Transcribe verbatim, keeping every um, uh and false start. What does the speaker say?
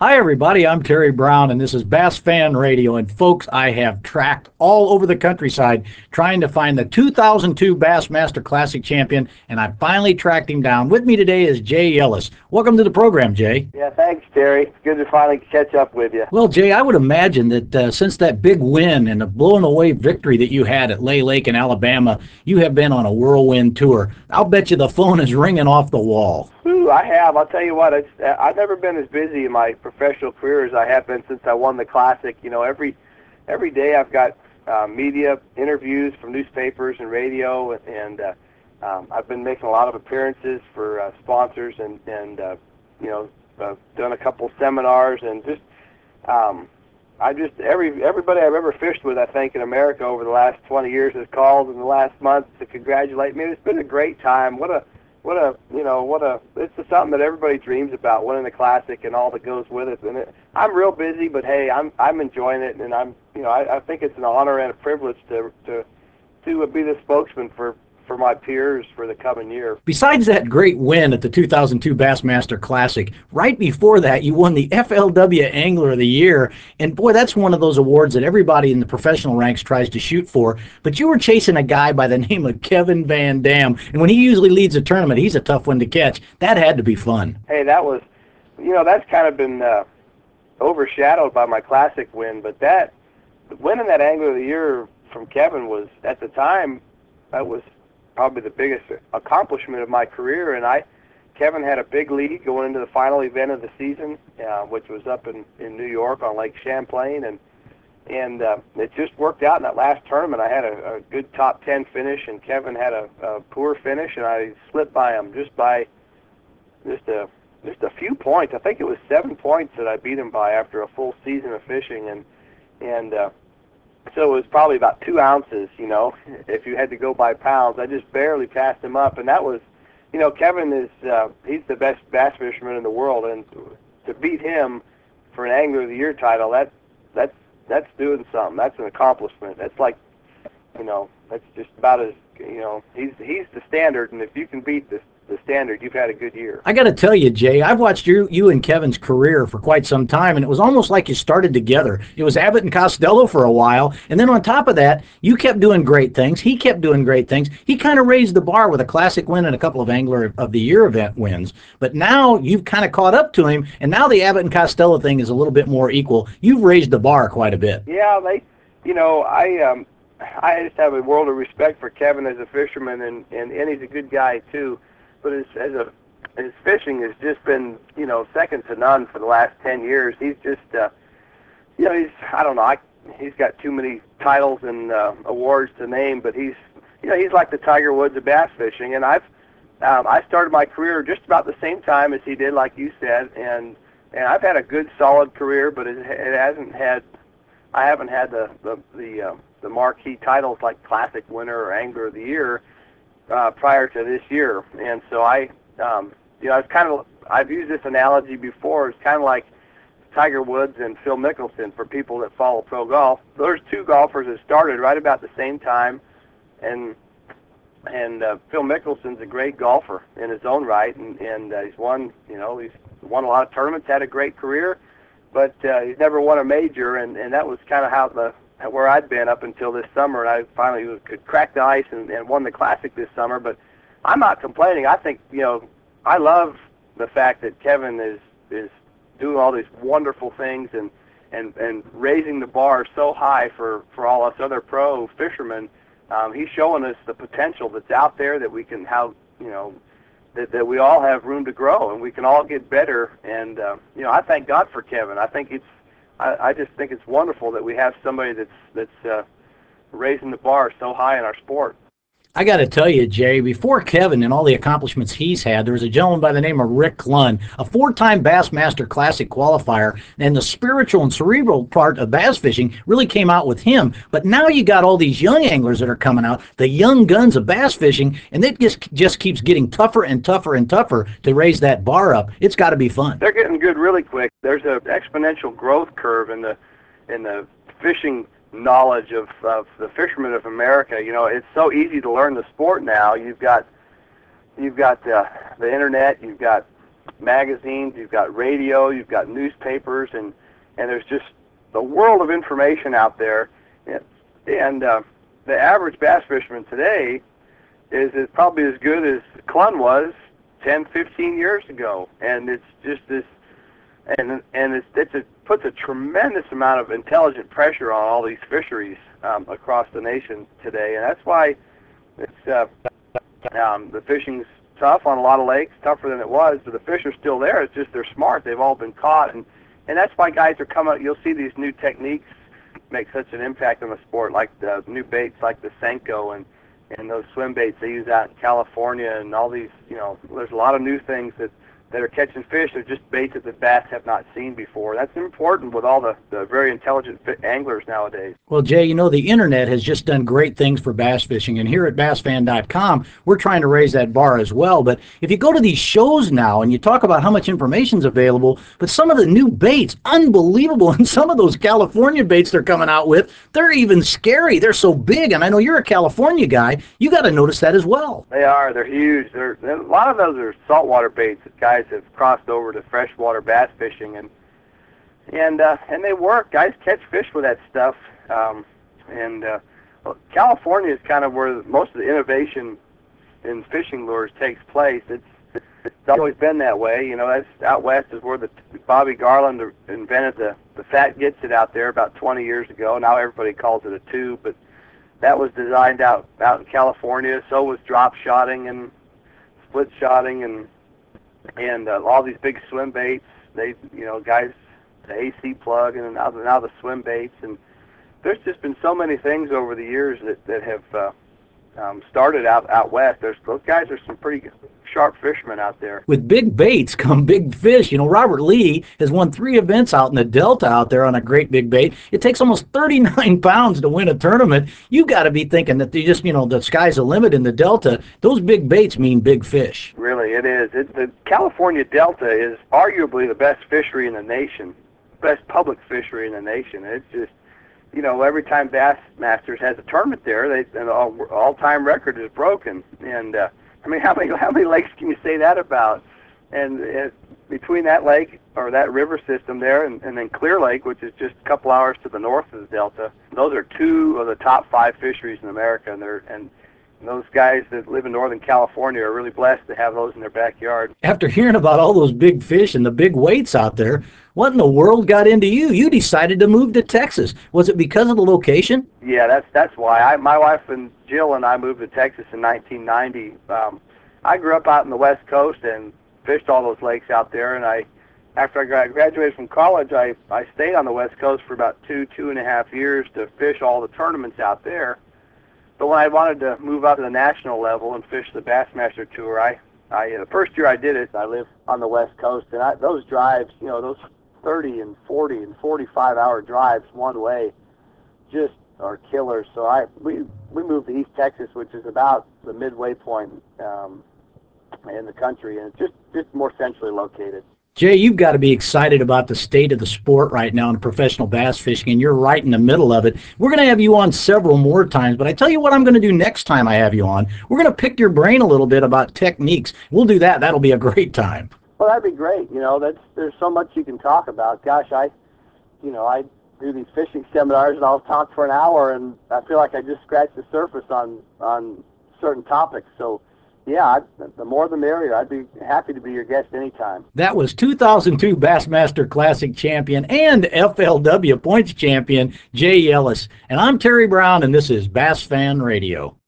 Hi, everybody. I'm Terry Brown, and this is Bass Fan Radio. And folks, I have tracked all over the countryside trying to find the two thousand two Bassmaster Classic champion, and I finally tracked him down. With me today is Jay Ellis. Welcome to the program, Jay. Yeah, thanks, Terry. It's good to finally catch up with you. Well, Jay, I would imagine that uh, since that big win and the blowing away victory that you had at Lay Lake in Alabama, you have been on a whirlwind tour. I'll bet you the phone is ringing off the wall. Ooh, I have. I'll tell you what. It's, I've never been as busy in my professional career as I have been since I won the Classic. You know, every every day I've got uh, media interviews from newspapers and radio, and uh, um, I've been making a lot of appearances for uh, sponsors, and and uh, you know, uh, done a couple seminars, and just um, I just every everybody I've ever fished with, I think, in America over the last twenty years has called in the last month to congratulate me. It's been a great time. What a What a you know what a it's just something that everybody dreams about, winning the Classic and all that goes with it. And it, I'm real busy, but hey, I'm I'm enjoying it, and I'm you know I, I think it's an honor and a privilege to to to be the spokesman for for my peers for the coming year. Besides that great win at the two thousand two Bassmaster Classic, right before that, you won the F L W Angler of the Year. And boy, that's one of those awards that everybody in the professional ranks tries to shoot for. But you were chasing a guy by the name of Kevin Van Dam. And when he usually leads a tournament, he's a tough one to catch. That had to be fun. Hey, that was, you know, that's kind of been uh, overshadowed by my Classic win. But that, winning that Angler of the Year from Kevin was, at the time, that was probably the biggest accomplishment of my career. And I, Kevin had a big lead going into the final event of the season, uh, which was up in, in New York on Lake Champlain, and and uh, it just worked out in that last tournament. I had a, a good top ten finish, and Kevin had a, a poor finish, and I slipped by him just by just a just a few points. I think it was seven points that I beat him by after a full season of fishing, and and uh, so it was probably about two ounces, you know, if you had to go by pounds. I just barely passed him up, and that was, you know, Kevin is, uh, he's the best bass fisherman in the world, and to beat him for an Angler of the Year title, that, that's, that's doing something. That's an accomplishment. That's like, you know, that's just about as, you know, he's, he's the standard, and if you can beat the, the standard, you've had a good year. I got to tell you, Jay, I've watched you, you and Kevin's career for quite some time, and it was almost like you started together. It was Abbott and Costello for a while, and then on top of that, you kept doing great things. He kept doing great things. He kind of raised the bar with a Classic win and a couple of Angler of the Year event wins. But now you've kind of caught up to him, and now the Abbott and Costello thing is a little bit more equal. You've raised the bar quite a bit. Yeah, they, you know, I um, I just have a world of respect for Kevin as a fisherman, and and, and he's a good guy too. But as, as a his fishing has just been, you know, second to none for the last ten years. He's just, uh, you know, he's, I don't know, I, he's got too many titles and uh, awards to name, but he's, you know, he's like the Tiger Woods of bass fishing. And I've, um, I started my career just about the same time as he did, like you said, and and I've had a good, solid career, but it, it hasn't had, I haven't had the the the, uh, the marquee titles like Classic winner or Angler of the Year uh, prior to this year. And so I, um, you know, it's kind of, I've used this analogy before. It's kind of like Tiger Woods and Phil Mickelson for people that follow pro golf. Those two golfers that started right about the same time, and and uh, Phil Mickelson's a great golfer in his own right, and, and uh, he's won, you know, he's won a lot of tournaments, had a great career, but uh, he's never won a major, and, and that was kind of how the where I'd been up until this summer, and I finally could crack the ice and, and won the Classic this summer. But I'm not complaining. I think, you know, I love the fact that Kevin is is doing all these wonderful things and and and raising the bar so high for for all us other pro fishermen. Um, he's showing us the potential that's out there, that we can have, you know, that, that we all have room to grow, and we can all get better. And uh, you know, I thank God for Kevin. I think it's I, I just think it's wonderful that we have somebody that's that's uh, raising the bar so high in our sport. I got to tell you, Jay, before Kevin and all the accomplishments he's had, there was a gentleman by the name of Rick Clunn, a four-time Bassmaster Classic qualifier, and the spiritual and cerebral part of bass fishing really came out with him. But now you got all these young anglers that are coming out, the young guns of bass fishing, and it just, just keeps getting tougher and tougher and tougher to raise that bar up. It's got to be fun. They're getting good really quick. There's an exponential growth curve in the in the fishing knowledge of, of the fishermen of America. You know, it's so easy to learn the sport now. You've got you've got uh, the internet. You've got magazines, you've got radio, you've got newspapers, and and there's just a world of information out there. And, and uh, the average bass fisherman today is, is probably as good as Clunn was ten, fifteen years ago. And it's just this, and and it's, it's a, puts a tremendous amount of intelligent pressure on all these fisheries um, across the nation today. And that's why it's uh, um, the fishing's tough on a lot of lakes, tougher than it was, but the fish are still there. It's just they're smart. They've all been caught, and and that's why guys are coming. You'll see these new techniques make such an impact on the sport, like the new baits like the Senko and and those swim baits they use out in California, and all these, you know, there's a lot of new things that that are catching fish. They're just baits that the bass have not seen before. That's important with all the, the very intelligent anglers nowadays. Well, Jay, you know, the internet has just done great things for bass fishing, and here at bass fan dot com, we're trying to raise that bar as well. But if you go to these shows now and you talk about how much information is available, but some of the new baits, unbelievable, and some of those California baits they're coming out with, they're even scary. They're so big, and I know you're a California guy. You got to notice that as well. They are. They're huge. They're, a lot of those are saltwater baits that guys have crossed over to freshwater bass fishing, and and uh, and they work. Guys catch fish with that stuff, um, and uh, well, California is kind of where most of the innovation in fishing lures takes place. It's it's always been that way. You know, that's out west is where the Bobby Garland invented the the fat gets it out there about twenty years ago. Now everybody calls it a tube, but that was designed out out in California. So was drop shotting and split shotting and and uh, all these big swim baits. They, you know, guys, the A C plug and now the, now the swim baits. And there's just been so many things over the years that that have uh, um, started out out west. There's those guys are some pretty sharp fishermen out there. With big baits come big fish. You know, Robert Lee has won three events out in the Delta out there on a great big bait. It takes almost thirty-nine pounds to win a tournament. You got to be thinking that they just, you know, the sky's the limit in the Delta. Those big baits mean big fish. Really, it is. It, the California Delta is arguably the best fishery in the nation, best public fishery in the nation. It's just, you know, every time Bass Masters has a tournament there, they, an all, all-time record is broken. And uh, I mean, how many how many lakes can you say that about? And it, between that lake or that river system there, and, and then Clear Lake, which is just a couple hours to the north of the Delta, those are two of the top five fisheries in America, and they're and those guys that live in Northern California are really blessed to have those in their backyard. After hearing about all those big fish and the big weights out there, what in the world got into you? You decided to move to Texas. Was it because of the location? Yeah, that's that's why. I, my wife and Jill and I moved to Texas in nineteen ninety. Um, I grew up out in the West Coast and fished all those lakes out there, and I, after I graduated from college, I, I stayed on the West Coast for about two, two and a half years to fish all the tournaments out there. But when I wanted to move up to the national level and fish the Bassmaster Tour, I, I the first year I did it, I lived on the West Coast, and I, those drives, you know, those thirty and forty and forty-five hour drives one way, just are killers. So I we we moved to East Texas, which is about the midway point um, in the country, and it's just just more centrally located. Jay, you've got to be excited about the state of the sport right now in professional bass fishing, and you're right in the middle of it. We're going to have you on several more times, but I tell you what I'm going to do next time I have you on. We're going to pick your brain a little bit about techniques. We'll do that. That'll be a great time. Well, that'd be great. You know, that's there's so much you can talk about. Gosh, I, you know, I do these fishing seminars, and I'll talk for an hour, and I feel like I just scratched the surface on on certain topics. So, yeah, I, the more the merrier. I'd be happy to be your guest anytime. That was two thousand two Bassmaster Classic champion and F L W points champion Jay Ellis. And I'm Terry Brown, and this is Bass Fan Radio.